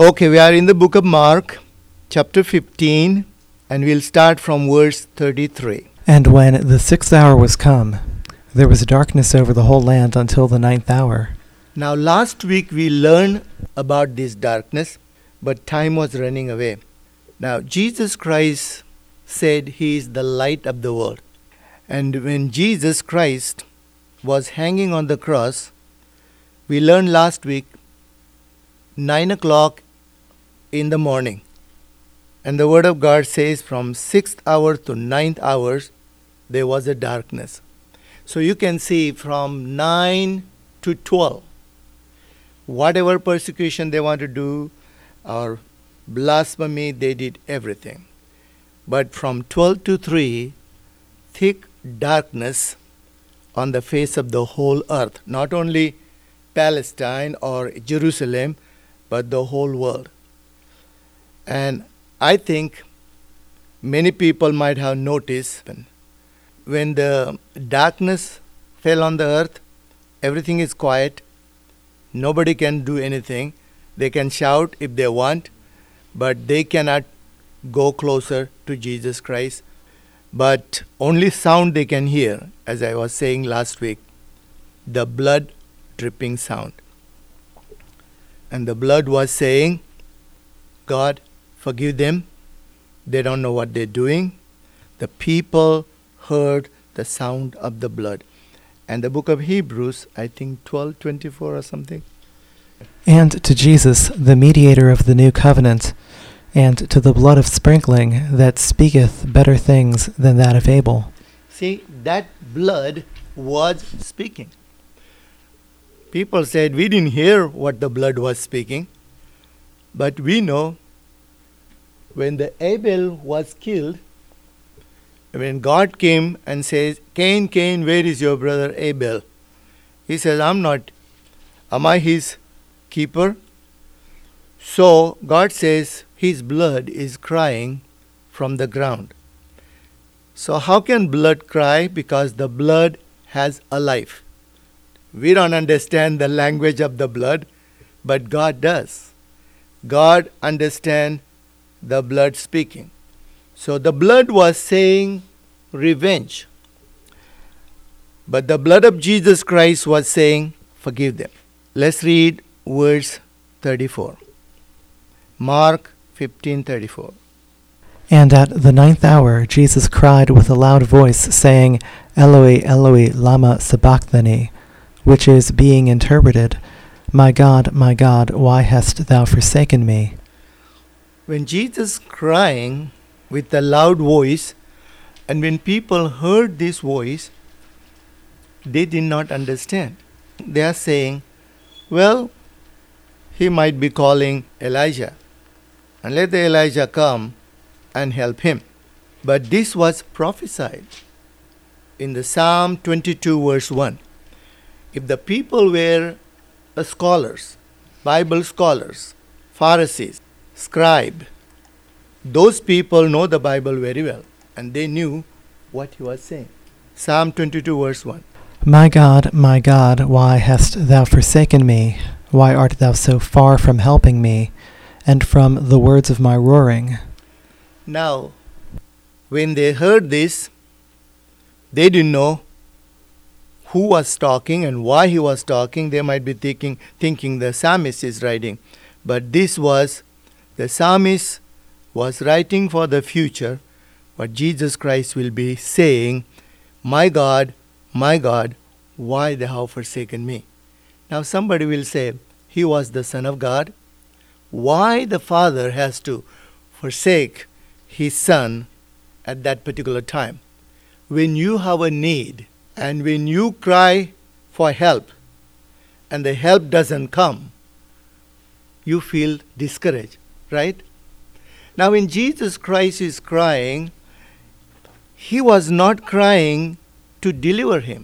Okay, we are in the book of Mark, chapter 15, and we'll start from verse 33. And when the 6th hour was come, there was darkness over the whole land until the 9th hour. Now, last week we learned about this darkness, but time was running away. Now, Jesus Christ said he is the light of the world. And when Jesus Christ was hanging on the cross, we learned last week, 9 o'clock in the morning. And the word of God says from 6th hour to 9th hours, there was a darkness. So you can see from 9 to 12, whatever persecution they want to do or blasphemy, they did everything. But from 12 to 3, thick darkness on the face of the whole earth, not only Palestine or Jerusalem, but the whole world. And I think many people might have noticed when the darkness fell on the earth, everything is quiet. Nobody can do anything. They can shout if they want, but they cannot go closer to Jesus Christ. But only sound they can hear, as I was saying last week, the blood dripping sound. And the blood was saying, God, forgive them. They don't know what they're doing. The people heard the sound of the blood. And the book of Hebrews, I think 12:24 or something. And to Jesus, the mediator of the new covenant, and to the blood of sprinkling that speaketh better things than that of Abel. See, that blood was speaking. People said, we didn't hear what the blood was speaking. But we know when the Abel was killed, when God came and says, Cain, Cain, where is your brother Abel? He says, am I his keeper? So God says, his blood is crying from the ground. So how can blood cry? Because the blood has a life. We don't understand the language of the blood, but God does. God understands the blood speaking. So the blood was saying revenge. But the blood of Jesus Christ was saying, forgive them. Let's read verse 34. Mark 15:34. And at the 9th hour Jesus cried with a loud voice, saying, Eloi, Eloi, lama sabachthani, which is being interpreted, my God, why hast thou forsaken me? When Jesus crying with a loud voice, and when people heard this voice, they did not understand. They are saying, well, he might be calling Elijah, and let the Elijah come and help him. But this was prophesied in the Psalm 22 verse 1. If the people were scholars, Bible scholars, Pharisees, scribe, those people know the Bible very well, and they knew what he was saying. Psalm 22 verse 1. My God, why hast thou forsaken me? Why art thou so far from helping me, and from the words of my roaring? Now, when they heard this, they didn't know who was talking and why he was talking. They might be thinking the psalmist is writing. But this was, the psalmist was writing for the future, what Jesus Christ will be saying, my God, why thou hast forsaken me? Now somebody will say, he was the Son of God. Why the Father has to forsake his Son at that particular time? When you have a need, and when you cry for help, and the help doesn't come, you feel discouraged, right? Now when Jesus Christ is crying, he was not crying to deliver him.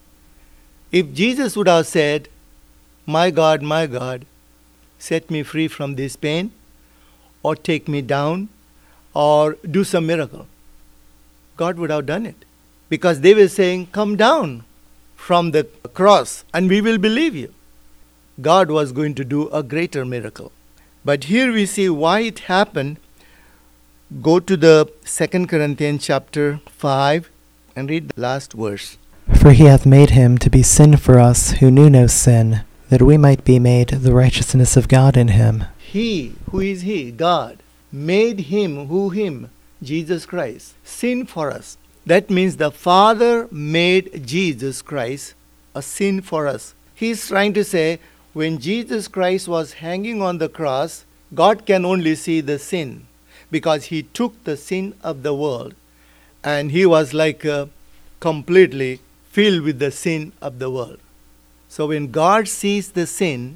If Jesus would have said, my God, set me free from this pain, or take me down, or do some miracle, God would have done it. Because they were saying, come down from the cross and we will believe you. God was going to do a greater miracle. But here we see why it happened. Go to the 2 Corinthians chapter 5 and read the last verse. For he hath made him to be sin for us who knew no sin, that we might be made the righteousness of God in him. He, who is he? God, made him, who him? Jesus Christ, sin for us. That means the Father made Jesus Christ a sin for us. He is trying to say, when Jesus Christ was hanging on the cross, God can only see the sin, because he took the sin of the world, and he was like completely filled with the sin of the world. So when God sees the sin,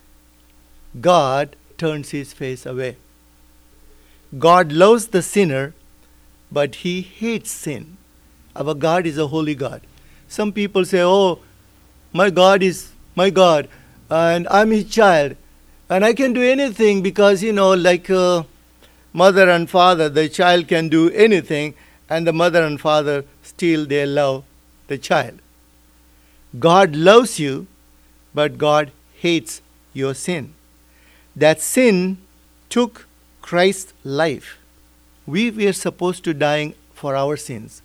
God turns his face away. God loves the sinner, but he hates sin. Our God is a holy God. Some people say, oh, my God is my God, and I'm his child, and I can do anything because, like mother and father, the child can do anything, and the mother and father still they love the child. God loves you, but God hates your sin. That sin took Christ's life. We were supposed to die for our sins,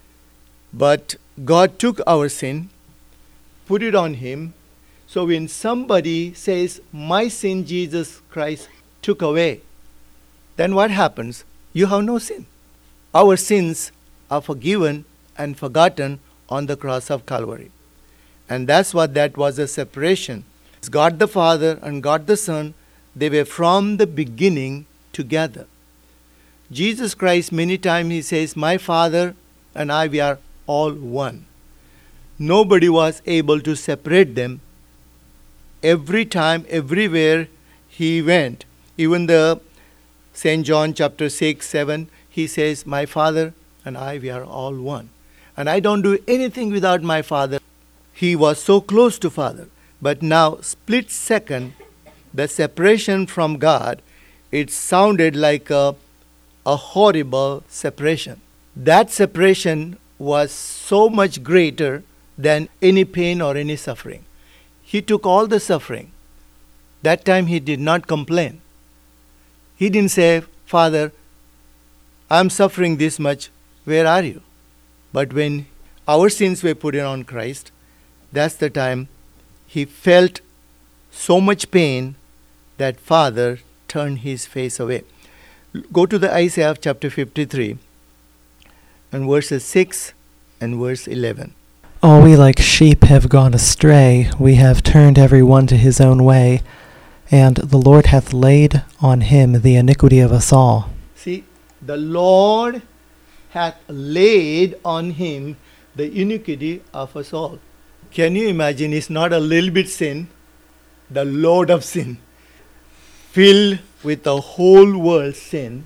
but God took our sin, put it on him. So when somebody says, my sin Jesus Christ took away, then what happens? You have no sin. Our sins are forgiven and forgotten on the cross of Calvary. And that's what that was, a separation. God the Father and God the Son, they were from the beginning together. Jesus Christ, many times he says, my Father and I, we are all one. Nobody was able to separate them. Every time, everywhere he went, even the St. John chapter 6, 7, he says, my Father and I, we are all one. And I don't do anything without my Father. He was so close to Father. But now, split second, the separation from God, it sounded like a horrible separation. That separation was so much greater than any pain or any suffering. He took all the suffering. That time he did not complain. He didn't say, Father, I'm suffering this much, where are you? But when our sins were put on Christ, that's the time he felt so much pain that Father turned his face away. Go to the Isaiah chapter 53 and verses 6 and verse 11. All we like sheep have gone astray, we have turned every one to his own way, and the Lord hath laid on him the iniquity of us all. See, the Lord hath laid on him the iniquity of us all. Can you imagine? It's not a little bit sin, the load of sin, filled with the whole world's sin.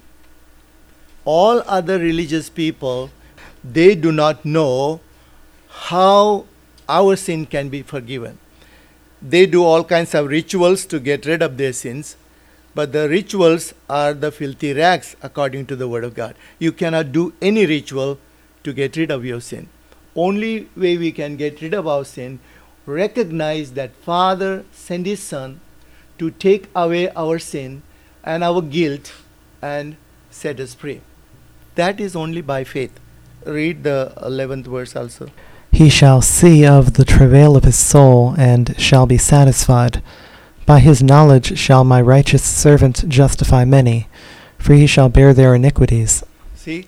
All other religious people, they do not know how our sin can be forgiven. They do all kinds of rituals to get rid of their sins, but the rituals are the filthy rags according to the Word of God. You cannot do any ritual to get rid of your sin. Only way we can get rid of our sin, recognize that Father sent his Son to take away our sin and our guilt and set us free. That is only by faith. Read the 11th verse also. He shall see of the travail of his soul, and shall be satisfied. By his knowledge shall my righteous servant justify many, for he shall bear their iniquities. See?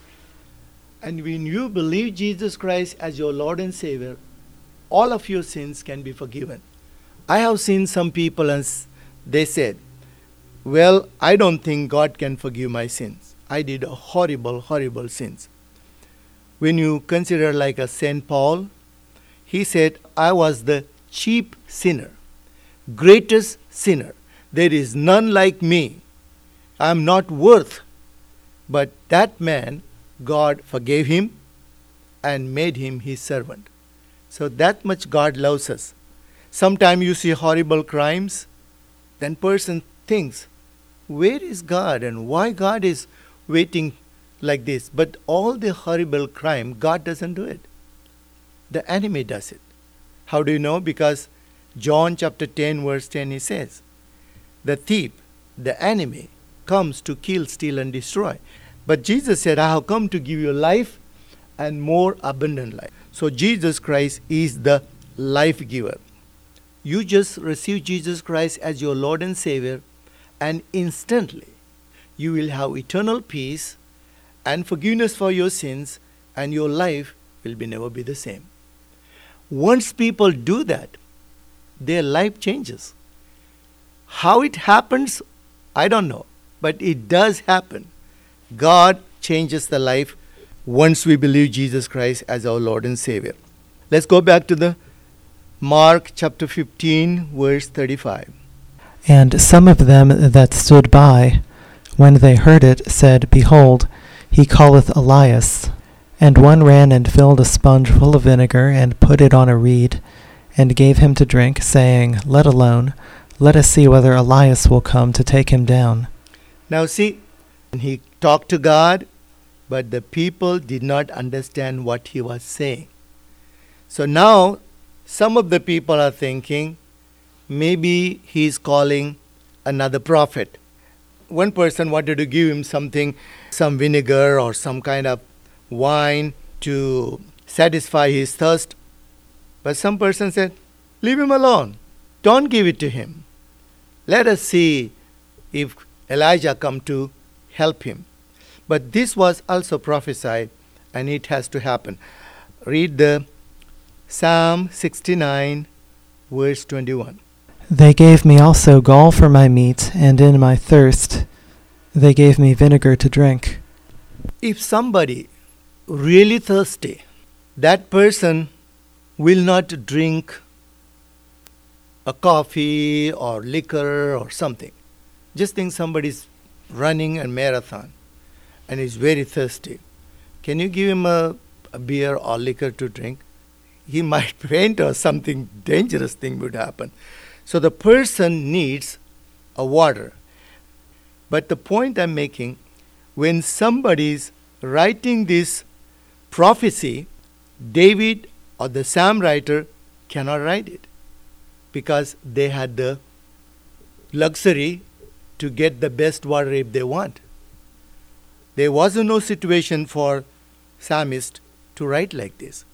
And when you believe Jesus Christ as your Lord and Savior, all of your sins can be forgiven. I have seen some people and they said, well, I don't think God can forgive my sins. I did horrible, horrible sins. When you consider like a St. Paul, he said, I was the chief sinner, greatest sinner. There is none like me. I am not worth. But that man, God forgave him and made him his servant. So that much God loves us. Sometimes you see horrible crimes, then person thinks, where is God and why God is waiting like this? But all the horrible crime, God doesn't do it. The enemy does it. How do you know? Because John chapter 10 verse 10 he says, the thief the enemy, comes to kill, steal, and destroy. But Jesus said, I have come to give you life and more abundant life. So Jesus Christ is the life giver. You just receive Jesus Christ as your Lord and Savior, and instantly you will have eternal peace and forgiveness for your sins, and your life will never be the same. Once people do that, their life changes. How it happens, I don't know, but it does happen. God changes the life once we believe Jesus Christ as our Lord and Savior. Let's go back to the Mark chapter 15, verse 35. And some of them that stood by, when they heard it, said, Behold, he calleth Elias. And one ran and filled a sponge full of vinegar, and put it on a reed, and gave him to drink, saying, Let alone, let us see whether Elias will come to take him down. Now see, he talked to God, but the people did not understand what he was saying. So now, some of the people are thinking, maybe he is calling another prophet. One person wanted to give him something, some vinegar or some kind of wine to satisfy his thirst. But some person said, leave him alone. Don't give it to him. Let us see if Elijah come to help him. But this was also prophesied, and it has to happen. Read the Psalm 69, verse 21. They gave me also gall for my meat, and in my thirst they gave me vinegar to drink. If somebody really thirsty, that person will not drink a coffee or liquor or something. Just think somebody's running a marathon and is very thirsty. Can you give him a beer or liquor to drink? He might faint or something dangerous thing would happen. So the person needs a water. But the point I'm making, when somebody's writing this prophecy, David or the psalm writer cannot write it because they had the luxury to get the best water if they want. There was no situation for psalmist to write like this.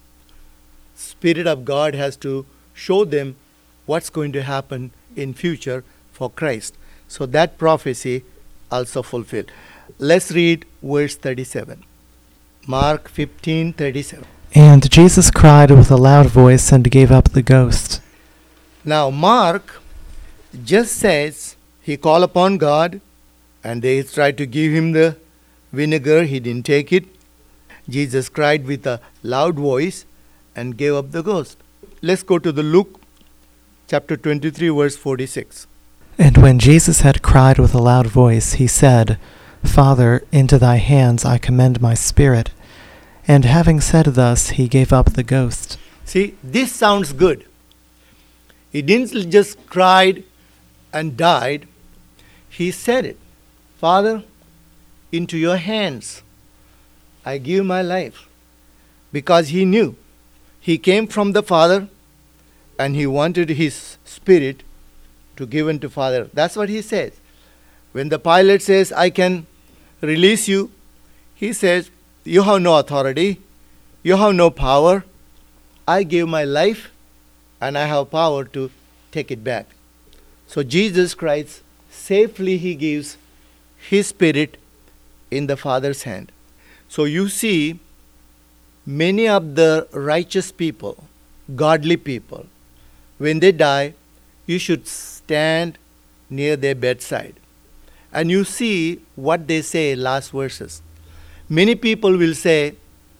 Spirit of God has to show them what's going to happen in future for Christ. So that prophecy also fulfilled. Let's read verse 37. Mark 15:37. And Jesus cried with a loud voice and gave up the ghost. Now Mark just says he called upon God and they tried to give him the vinegar. He didn't take it. Jesus cried with a loud voice and gave up the ghost. Let's go to the Luke chapter 23 verse 46. And when Jesus had cried with a loud voice, he said, Father, into thy hands I commend my spirit. And having said thus, he gave up the ghost. See, this sounds good. He didn't just cried and died. He said it. Father, into your hands I give my life. Because he knew he came from the Father and he wanted his spirit to give unto Father. That's what he says. When the Pilate says, I can release you, he says, you have no authority, you have no power. I gave my life and I have power to take it back. So Jesus Christ, safely he gives his spirit in the Father's hand. So you see, many of the righteous people, godly people, when they die, you should stand near their bedside. And you see what they say last verses. Many people will say,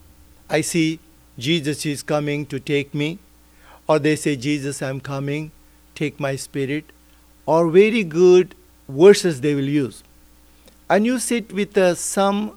I see Jesus is coming to take me. Or they say, Jesus, I'm coming, take my spirit. Or very good verses they will use. And you sit with some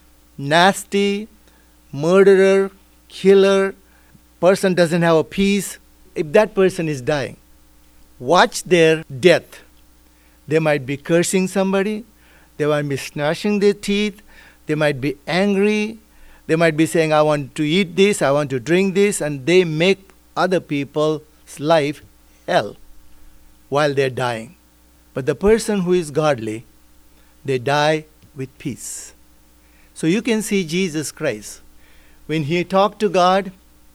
nasty murderer, killer, person doesn't have a peace. If that person is dying, watch their death. They might be cursing somebody. They might be gnashing their teeth. They might be angry. They might be saying, I want to eat this, I want to drink this. And they make other people's life hell while they're dying. But the person who is godly, they die with peace. So you can see Jesus Christ. When he talked to God,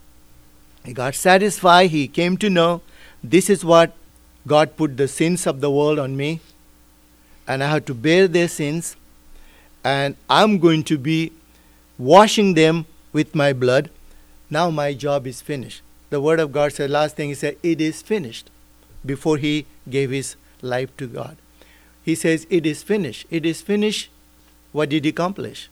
he got satisfied. He came to know this is what God put the sins of the world on me, and I have to bear their sins, and I'm going to be washing them with my blood. Now my job is finished. The word of God said, last thing he said, it is finished, before he gave his life to God. He says, it is finished. It is finished. What did he accomplish?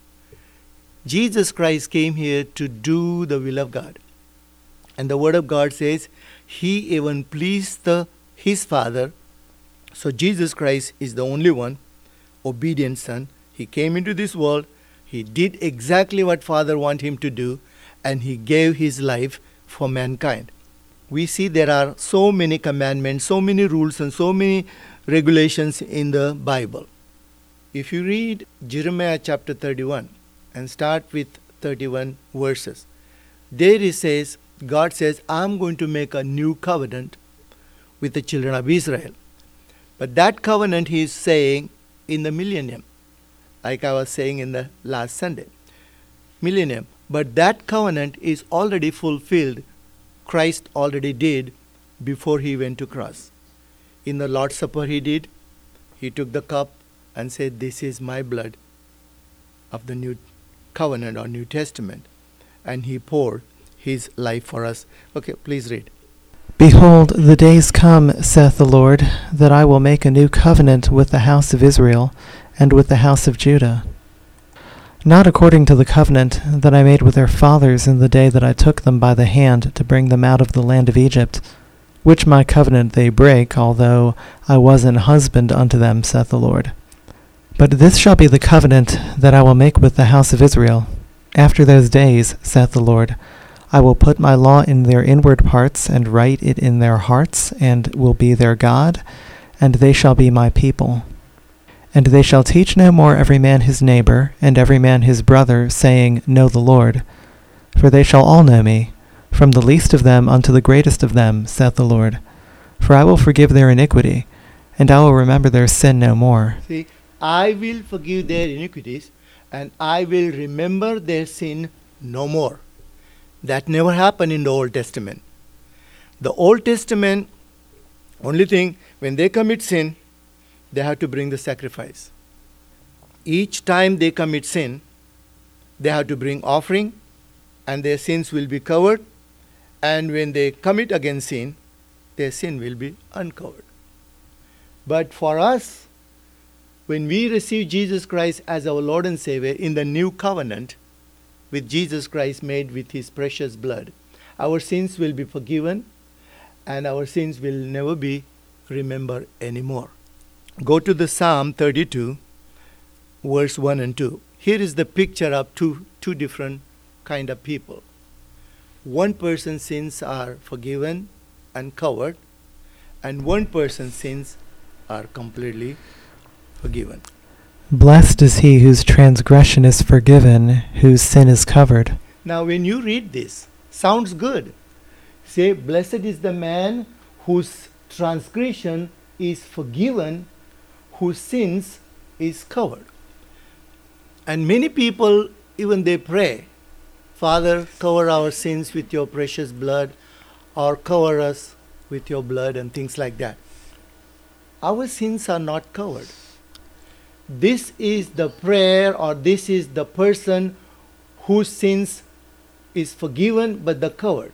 Jesus Christ came here to do the will of God. And the word of God says, he even pleased his Father. So Jesus Christ is the only one, obedient Son. He came into this world. He did exactly what Father wanted him to do, and he gave his life for mankind. We see there are so many commandments, so many rules, and so many regulations in the Bible. If you read Jeremiah chapter 31 and start with 31 verses, there it says, God says, I'm going to make a new covenant with the children of Israel. But that covenant he is saying in the millennium, like I was saying in the last Sunday. Millennium. But that covenant is already fulfilled. Christ already did before he went to cross. In the Lord's Supper he did. He took the cup and said, this is my blood of the new covenant or New Testament. And he poured his life for us. Okay, please read. Behold, the days come, saith the Lord, that I will make a new covenant with the house of Israel and with the house of Judah. Not according to the covenant that I made with their fathers in the day that I took them by the hand to bring them out of the land of Egypt, which my covenant they break, although I was an husband unto them, saith the Lord. But this shall be the covenant that I will make with the house of Israel. After those days, saith the Lord, I will put my law in their inward parts, and write it in their hearts, and will be their God, and they shall be my people. And they shall teach no more every man his neighbor, and every man his brother, saying, Know the Lord. For they shall all know me, from the least of them unto the greatest of them, saith the Lord. For I will forgive their iniquity, and I will remember their sin no more. See, I will forgive their iniquities, and I will remember their sin no more. That never happened in the Old Testament. The Old Testament, only thing, when they commit sin, they have to bring the sacrifice. Each time they commit sin, they have to bring offering, and their sins will be covered. And when they commit again sin, their sin will be uncovered. But for us, when we receive Jesus Christ as our Lord and Savior in the new covenant, with Jesus Christ made with his precious blood, our sins will be forgiven, and our sins will never be remembered anymore. Go to the Psalm 32, verse 1 and 2. Here is the picture of two different kind of people. One person's sins are forgiven and covered, and one person's sins are completely forgiven. Blessed is he whose transgression is forgiven, whose sin is covered. Now when you read this, sounds good. Say, blessed is the man whose transgression is forgiven, whose sins is covered. And many people, even they pray, Father, cover our sins with your precious blood, or cover us with your blood, and things like that. Our sins are not covered. This is the prayer, or this is the person whose sins is forgiven but the covered.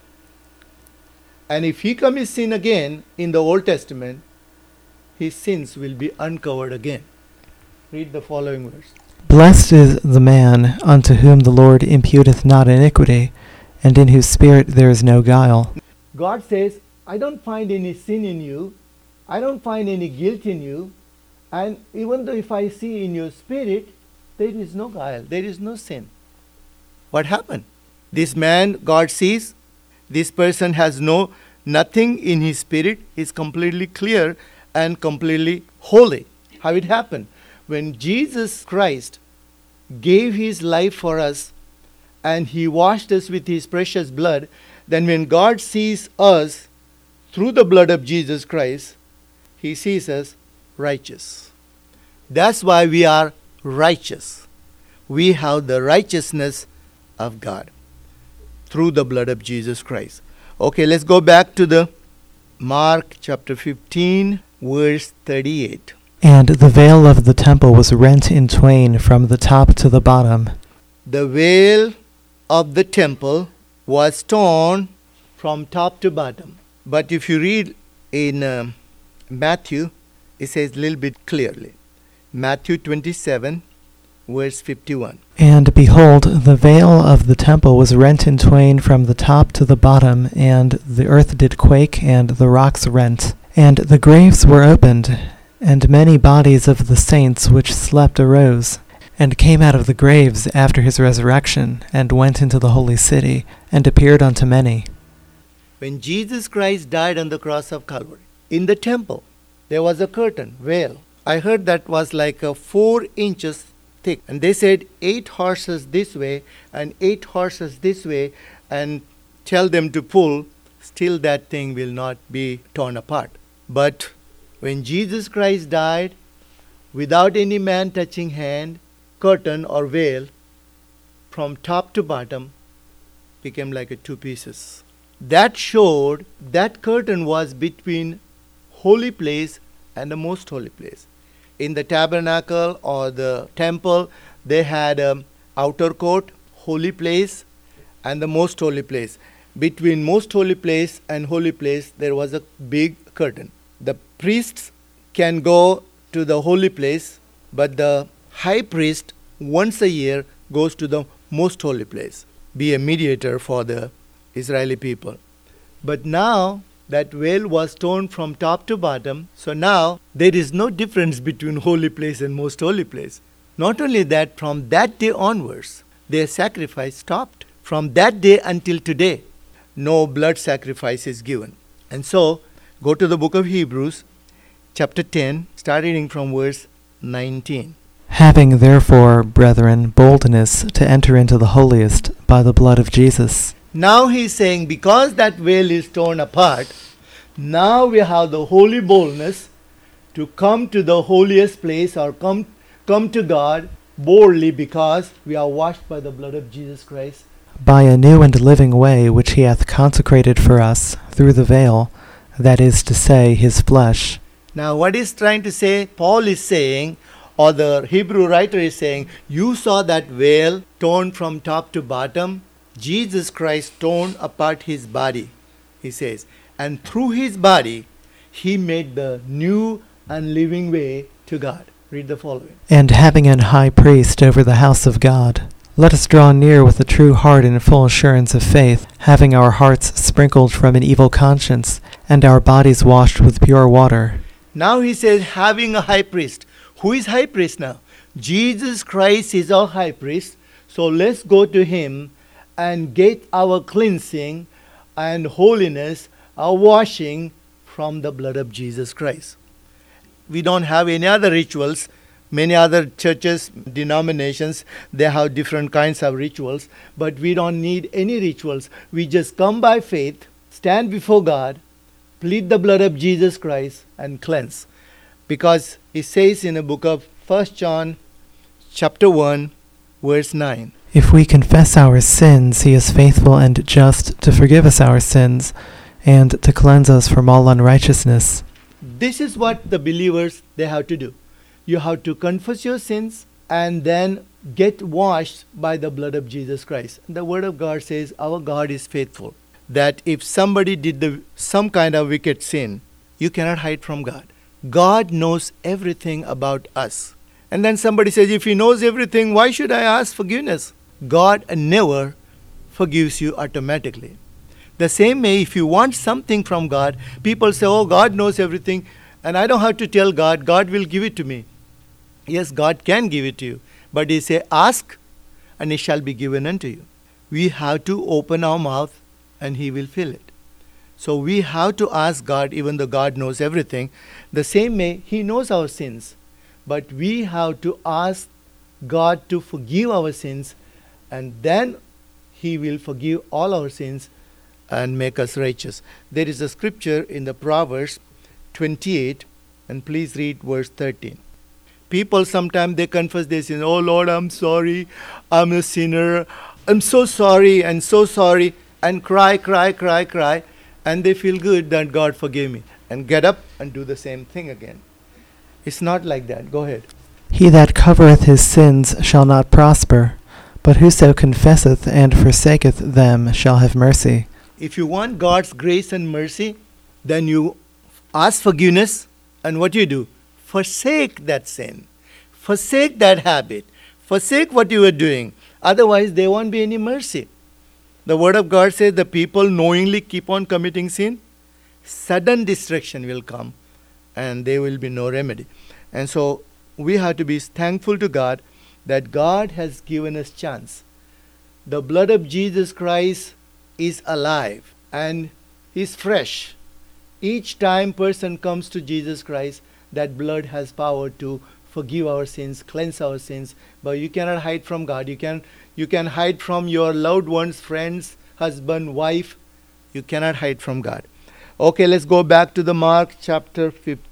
And if he commits sin again in the Old Testament, his sins will be uncovered again. Read the following verse. Blessed is the man unto whom the Lord imputeth not iniquity, and in whose spirit there is no guile. God says, I don't find any sin in you. I don't find any guilt in you. And even though if I see in your spirit, there is no guile, there is no sin. What happened? This man, God sees, this person has nothing in his spirit, is completely clear and completely holy. How it happened? When Jesus Christ gave his life for us and he washed us with his precious blood, then when God sees us through the blood of Jesus Christ, he sees us righteous. That's why we are righteous. We have the righteousness of God through the blood of Jesus Christ. Okay, let's go back to the Mark chapter 15, verse 38. And the veil of the temple was rent in twain from the top to the bottom. The veil of the temple was torn from top to bottom. But if you read in Matthew, it says a little bit clearly. Matthew 27, verse 51. And behold, the veil of the temple was rent in twain from the top to the bottom, and the earth did quake, and the rocks rent. And the graves were opened, and many bodies of the saints which slept arose, and came out of the graves after his resurrection, and went into the holy city, and appeared unto many. When Jesus Christ died on the cross of Calvary, in the temple, there was a curtain, veil. I heard that was like 4 inches thick. And they said 8 horses this way and 8 horses this way, and tell them to pull, still that thing will not be torn apart. But when Jesus Christ died, without any man touching hand, curtain or veil, from top to bottom, became like 2 pieces. That showed that curtain was between holy place and the most holy place. In the tabernacle or the temple, they had an outer court, holy place, and the most holy place. Between most holy place and holy place, there was a big curtain. The priests can go to the holy place, but the high priest once a year goes to the most holy place, be a mediator for the Israeli people. But now that veil was torn from top to bottom, so now there is no difference between holy place and most holy place. Not only that, from that day onwards, their sacrifice stopped. From that day until today, no blood sacrifice is given. And so, go to the book of Hebrews, chapter 10, starting from verse 19. Having therefore, brethren, boldness to enter into the holiest by the blood of Jesus. Now he is saying, because that veil is torn apart, now we have the holy boldness to come to the holiest place, or come to God boldly, because we are washed by the blood of Jesus Christ. By a new and living way which he hath consecrated for us through the veil, that is to say, his flesh. Now what is trying to say? Paul is saying, or the Hebrew writer is saying, you saw that veil torn from top to bottom. Jesus Christ torn apart his body, he says, and through his body, he made the new and living way to God. Read the following. And having an high priest over the house of God, let us draw near with a true heart in full assurance of faith, having our hearts sprinkled from an evil conscience, and our bodies washed with pure water. Now he says, having a high priest. Who is high priest now? Jesus Christ is our high priest. So let's go to him and get our cleansing and holiness, our washing from the blood of Jesus Christ. We don't have any other rituals. Many other churches, denominations, they have different kinds of rituals, but we don't need any rituals. We just come by faith, stand before God, plead the blood of Jesus Christ, and cleanse. Because it says in the book of 1 John chapter 1, verse 9. If we confess our sins, he is faithful and just to forgive us our sins and to cleanse us from all unrighteousness. This is what the believers, they have to do. You have to confess your sins and then get washed by the blood of Jesus Christ. The word of God says our God is faithful. That if somebody did some kind of wicked sin, you cannot hide from God. God knows everything about us. And then somebody says, if he knows everything, why should I ask forgiveness? God never forgives you automatically. The same way, if you want something from God, people say, oh, God knows everything, and I don't have to tell God, God will give it to me. Yes, God can give it to you. But he says, ask, and it shall be given unto you. We have to open our mouth, and he will fill it. So we have to ask God, even though God knows everything. The same way, he knows our sins. But we have to ask God to forgive our sins, and then he will forgive all our sins and make us righteous. There is a scripture in the Proverbs 28, And please read verse 13. People sometimes they confess their sins. Oh Lord, I'm sorry. I'm a sinner. I'm so sorry and so sorry. And cry. And they feel good that God forgave me. And get up and do the same thing again. It's not like that. Go ahead. He that covereth his sins shall not prosper, but whoso confesseth and forsaketh them shall have mercy. If you want God's grace and mercy, then you ask forgiveness, and what you do? Forsake that sin. Forsake that habit. Forsake what you were doing. Otherwise, there won't be any mercy. The Word of God says the people knowingly keep on committing sin, sudden destruction will come, and there will be no remedy. And so, we have to be thankful to God that God has given us chance. The blood of Jesus Christ is alive and is fresh. Each time person comes to Jesus Christ, that blood has power to forgive our sins, cleanse our sins. But you cannot hide from God. You can hide from your loved ones, friends, husband, wife. You cannot hide from God. Okay, let's go back to the Mark chapter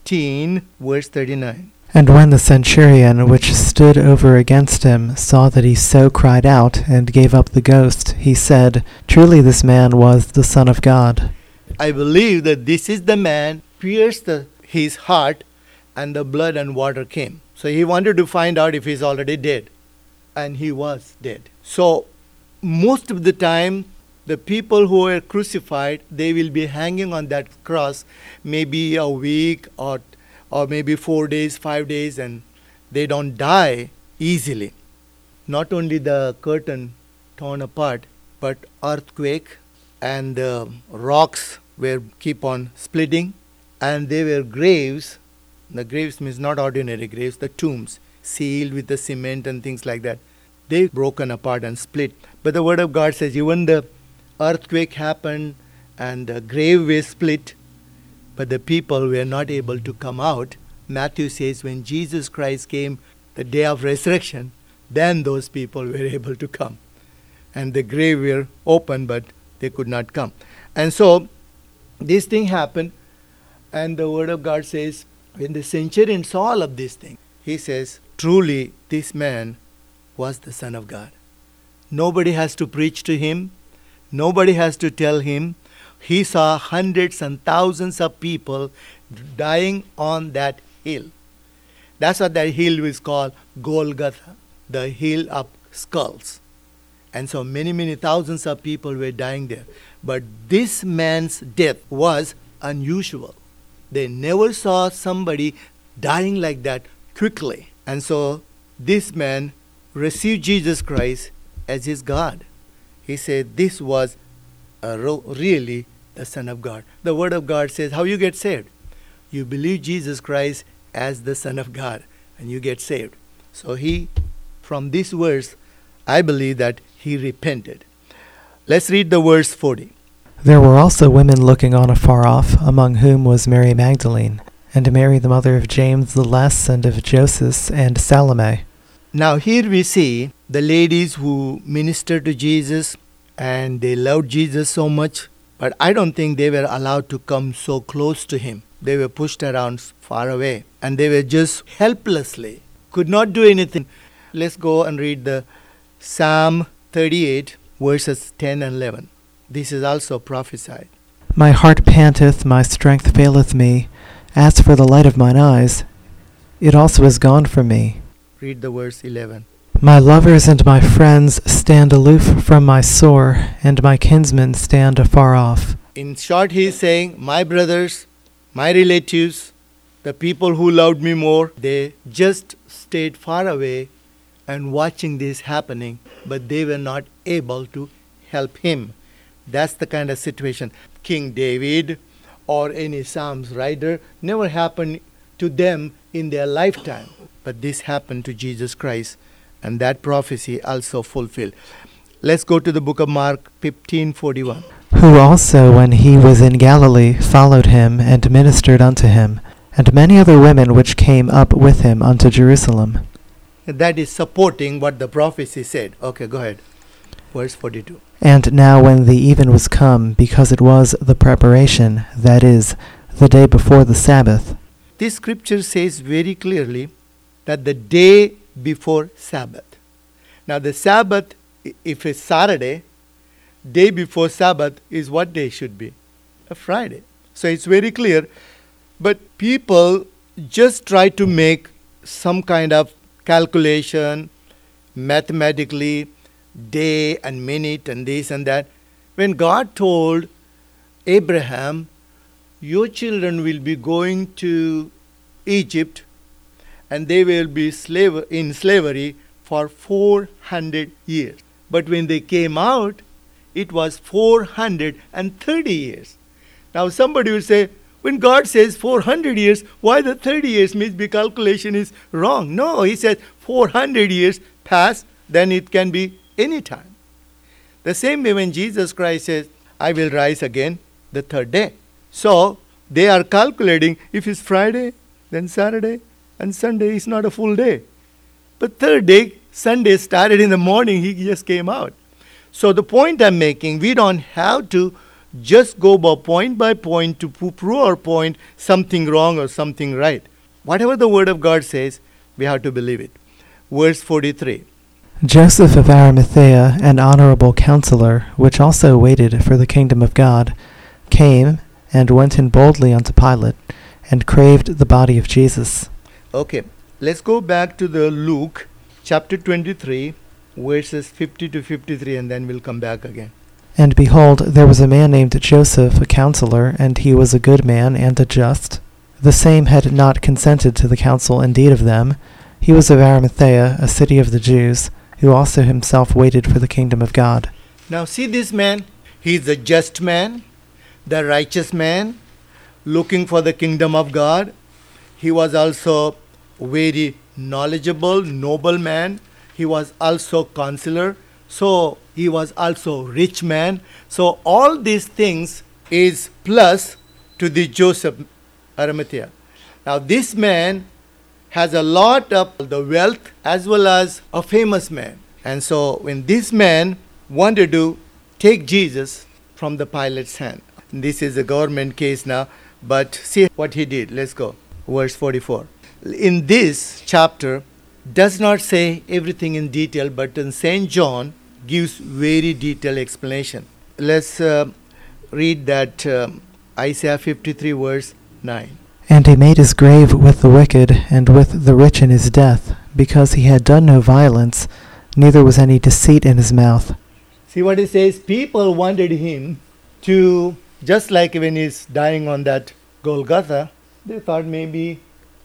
15, verse 39. And when the centurion which stood over against him saw that he so cried out and gave up the ghost, he said, Truly this man was the Son of God. I believe that this is the man pierced his heart, and the blood and water came. So he wanted to find out if he's already dead. And he was dead. So most of the time, the people who were crucified, they will be hanging on that cross maybe a week or maybe 4 days, 5 days, and they don't die easily. Not only the curtain torn apart, but earthquake and rocks were keep on splitting, and there were graves. The graves means not ordinary graves, the tombs, sealed with the cement and things like that. They broken apart and split. But the Word of God says even the earthquake happened and the grave was split, but the people were not able to come out. Matthew says when Jesus Christ came the day of resurrection, then those people were able to come. And the grave were open, but they could not come. And so this thing happened, and the Word of God says, when the centurion saw all of these things, he says, truly this man was the Son of God. Nobody has to preach to him. Nobody has to tell him. He saw hundreds and thousands of people dying on that hill. That's what that hill is called, Golgotha, the hill of skulls. And so many thousands of people were dying there. But this man's death was unusual. They never saw somebody dying like that quickly. And so this man received Jesus Christ as his God. He said this was really the Son of God. The Word of God says how you get saved. You believe Jesus Christ as the Son of God and you get saved. So from this verse, I believe that he repented. Let's read the verse 40. There were also women looking on afar off, among whom was Mary Magdalene, and Mary the mother of James the Less, and of Joseph, and Salome. Now here we see the ladies who ministered to Jesus, and they loved Jesus so much, but I don't think they were allowed to come so close to him. They were pushed around far away, and they were just helplessly, could not do anything. Let's go and read the Psalm 38, verses 10 and 11. This is also prophesied. My heart panteth, my strength faileth me. As for the light of mine eyes, it also is gone from me. Read the verse 11. My lovers and my friends stand aloof from my sore, and my kinsmen stand afar off. In short, he is saying, my brothers, my relatives, the people who loved me more, they just stayed far away and watching this happening, but they were not able to help him. That's the kind of situation. King David or any Psalms writer never happened to them in their lifetime. But this happened to Jesus Christ, and that prophecy also fulfilled. Let's go to the book of Mark 15:41. Who also, when he was in Galilee, followed him and ministered unto him, and many other women which came up with him unto Jerusalem. That is supporting what the prophecy said. Okay, go ahead. Verse 42. And now when the even was come, because it was the preparation, that is, the day before the Sabbath. this scripture says very clearly that the day before Sabbath. Now the Sabbath, if it's Saturday, day before Sabbath is what day should be? A Friday. So it's very clear. But people just try to make some kind of calculation mathematically, day and minute and this and that. When God told Abraham, your children will be going to Egypt and they will be in slavery for 400 years. But when they came out, it was 430 years. Now somebody will say, when God says 400 years, why the 30 years means the calculation is wrong? No, he says 400 years pass, then it can be any time. The same way when Jesus Christ says, I will rise again the third day. So they are calculating, if it's Friday, then Saturday, and Sunday is not a full day. But third day, Sunday started in the morning, he just came out. So the point I'm making, we don't have to just go by point to prove our point, something wrong or something right. Whatever the Word of God says, we have to believe it. Verse 43. Joseph of Arimathea, an honorable counselor, which also waited for the kingdom of God, came and went in boldly unto Pilate, and craved the body of Jesus. Okay, let's go back to the Luke chapter 23, verses 50 to 53, and then we'll come back again. And behold, there was a man named Joseph, a counselor, and he was a good man and a just. The same had not consented to the counsel indeed of them. He was of Arimathea, a city of the Jews, who also himself waited for the kingdom of God. Now see this man, he is the just man, the righteous man, looking for the kingdom of God. He was also very knowledgeable, noble man. He was also counselor. So he was also rich man. So all these things is plus to the Joseph Arimathea. Now this man has a lot of the wealth as well as a famous man. And so when this man wanted to take Jesus from the Pilate's hand, this is a government case now, but see what he did. Let's go. Verse 44. In this chapter, does not say everything in detail, but in St. John gives very detailed explanation. Let's read that Isaiah 53 verse 9. And he made his grave with the wicked, and with the rich in his death, because he had done no violence, neither was any deceit in his mouth. See what he says? People wanted him to, just like when he's dying on that Golgotha, they thought maybe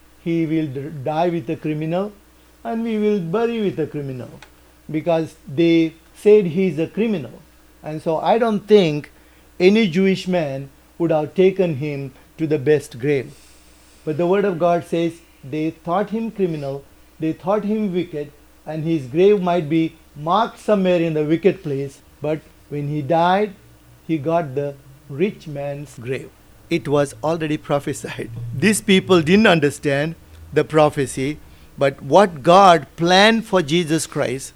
he will die with a criminal and we will bury with a criminal, because they said he's a criminal. And so I don't think any Jewish man would have taken him to the best grave. But the Word of God says they thought him criminal, they thought him wicked, and his grave might be marked somewhere in the wicked place. But when he died, he got the rich man's grave. It was already prophesied. These people didn't understand the prophecy, but what God planned for Jesus Christ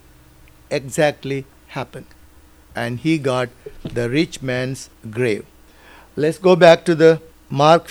exactly happened. And he got the rich man's grave. Let's go back to the Mark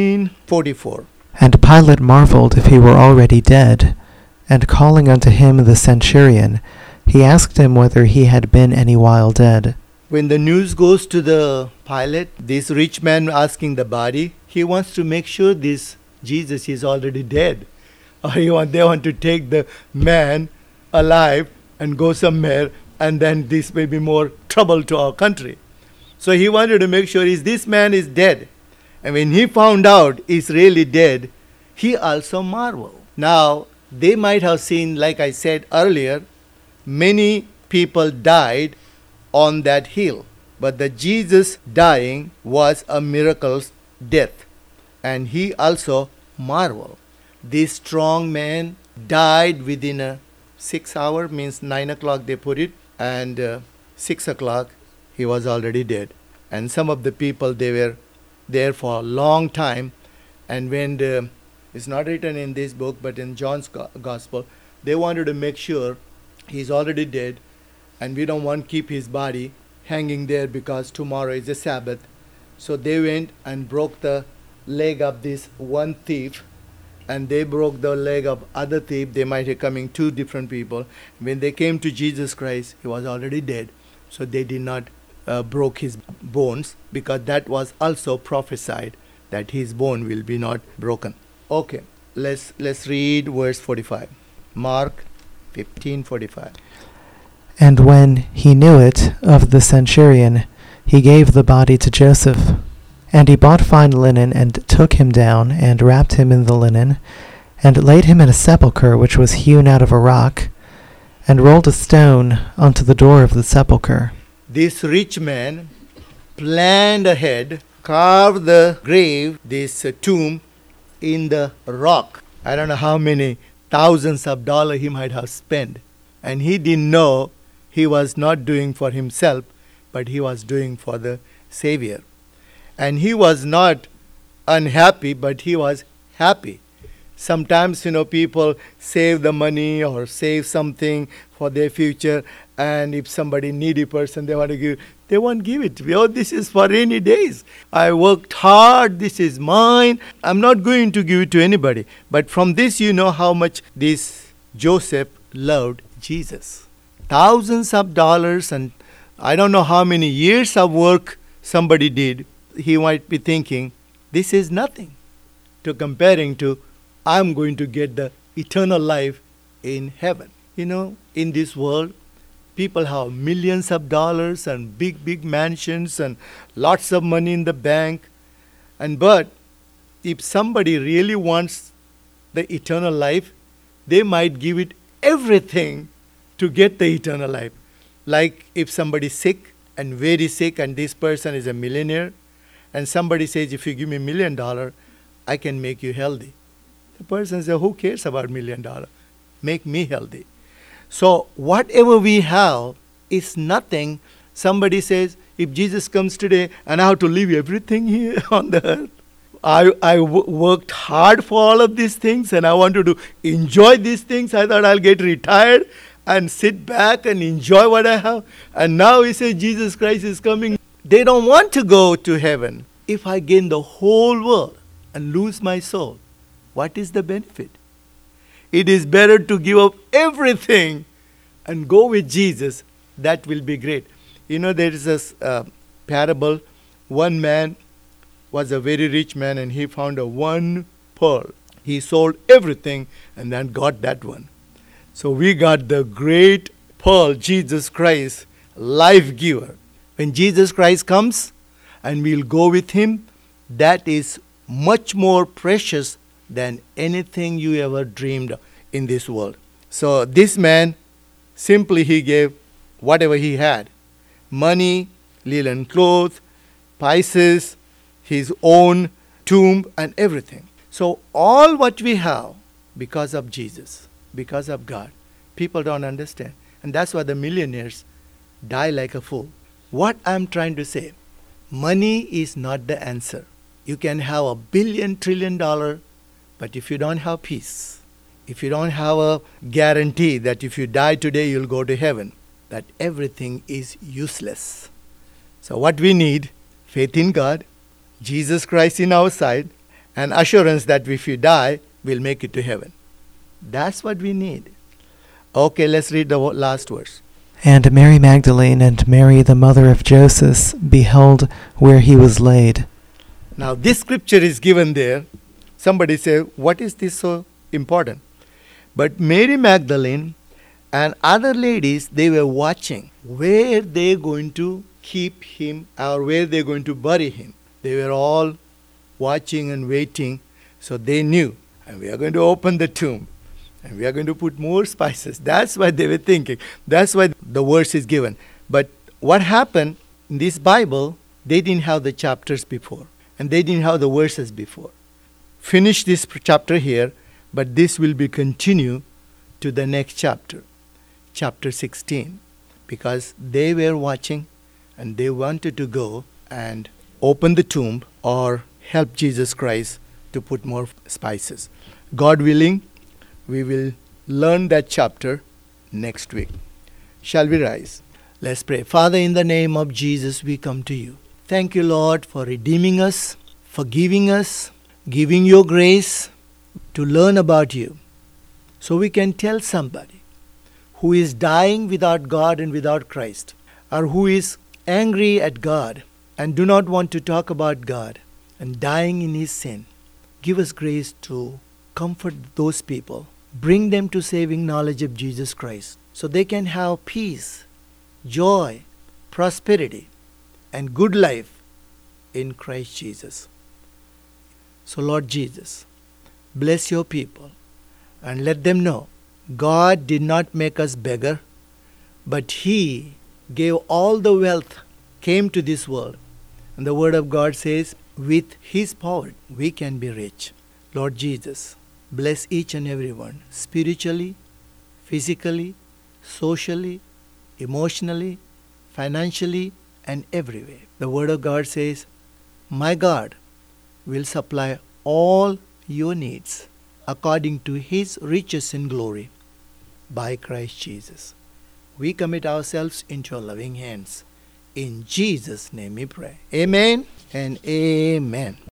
15:44. And Pilate marveled if he were already dead, and calling unto him the centurion, he asked him whether he had been any while dead. When the news goes to the Pilate, this rich man asking the body, he wants to make sure this Jesus is already dead. Or they want to take the man alive and go somewhere, and then this may be more trouble to our country. So he wanted to make sure this man is dead. And when he found out he's really dead, he also marveled. Now, they might have seen, like I said earlier, many people died on that hill. But the Jesus dying was a miracle's death. And he also marveled. This strong man died within a 6 hour, means 9 o'clock they put it, and 6 o'clock he was already dead. And some of the people, they were there for a long time, and when it's not written in this book but in John's gospel, they wanted to make sure he's already dead, and we don't want to keep his body hanging there because tomorrow is a Sabbath. So they went and broke the leg of this one thief and they broke the leg of other thief. They might have coming two different people. When they came to Jesus Christ, he was already dead. So they did not broke his bones, because that was also prophesied that his bone will be not broken. Okay, let's read verse 45. Mark 15:45. And when he knew it of the centurion, he gave the body to Joseph. And he bought fine linen, and took him down, and wrapped him in the linen, and laid him in a sepulchre which was hewn out of a rock, and rolled a stone unto the door of the sepulchre. This rich man planned ahead, carved the grave, this tomb, in the rock. I don't know how many thousands of dollars he might have spent. And he didn't know he was not doing for himself, but he was doing for the Savior. And he was not unhappy, but he was happy. Sometimes, people save the money or save something for their future, and if somebody needy person they want to give, they won't give it. Oh, this is for rainy days. I worked hard, this is mine. I'm not going to give it to anybody. But from this you know how much this Joseph loved Jesus. Thousands of dollars, and I don't know how many years of work somebody did. He might be thinking, this is nothing to comparing to I'm going to get the eternal life in heaven. In this world, people have millions of dollars and big mansions and lots of money in the bank. But if somebody really wants the eternal life, they might give it everything to get the eternal life. Like if somebody is sick and very sick, and this person is a millionaire, and somebody says, if you give me $1 million, I can make you healthy. The person says, who cares about $1 million? Make me healthy. So whatever we have is nothing. Somebody says, if Jesus comes today and I have to leave everything here on the earth, I worked hard for all of these things and I wanted to enjoy these things. I thought I'll get retired and sit back and enjoy what I have. And now he says Jesus Christ is coming. They don't want to go to heaven. If I gain the whole world and lose my soul, what is the benefit? It is better to give up everything and go with Jesus. That will be great. There is a parable. One man was a very rich man and he found one pearl. He sold everything and then got that one. So we got the great pearl, Jesus Christ, life giver. When Jesus Christ comes and we'll go with him, that is much more precious than anything you ever dreamed of in this world. So this man, simply he gave whatever he had. Money, linen clothes, spices, his own tomb and everything. So all what we have, because of Jesus, because of God, people don't understand. And that's why the millionaires die like a fool. What I'm trying to say, money is not the answer. You can have $1 billion, $1 trillion, but if you don't have peace, if you don't have a guarantee that if you die today you'll go to heaven, that everything is useless. So what we need, faith in God, Jesus Christ in our side, and assurance that if you die, we'll make it to heaven. That's what we need. Okay, let's read the last verse. And Mary Magdalene and Mary the mother of Joseph beheld where he was laid. Now this scripture is given there. Somebody say, what is this so important? But Mary Magdalene and other ladies, they were watching where they're going to keep him or where they're going to bury him. They were all watching and waiting. So they knew, and we are going to open the tomb. And we are going to put more spices. That's what they were thinking. That's why the verse is given. But what happened in this Bible, they didn't have the chapters before. And they didn't have the verses before. Finish this chapter here, but this will be continue to the next chapter. Chapter 16. Because they were watching and they wanted to go and open the tomb or help Jesus Christ to put more spices. God willing, we will learn that chapter next week. Shall we rise? Let's pray. Father, in the name of Jesus, we come to you. Thank you, Lord, for redeeming us, forgiving us, giving your grace to to learn about you, so we can tell somebody who is dying without God and without Christ, or who is angry at God and do not want to talk about God and dying in his sin. Give us grace to comfort those people, bring them to saving knowledge of Jesus Christ, so they can have peace, joy, prosperity, and good life in Christ Jesus. So Lord Jesus, bless your people and let them know God did not make us beggar, but He gave all the wealth, came to this world. And the Word of God says, with His power, we can be rich. Lord Jesus, bless each and every one, spiritually, physically, socially, emotionally, financially, and every way. The Word of God says, my God will supply all your needs according to His riches in glory by Christ Jesus. We commit ourselves into your loving hands. In Jesus' name we pray. Amen and amen.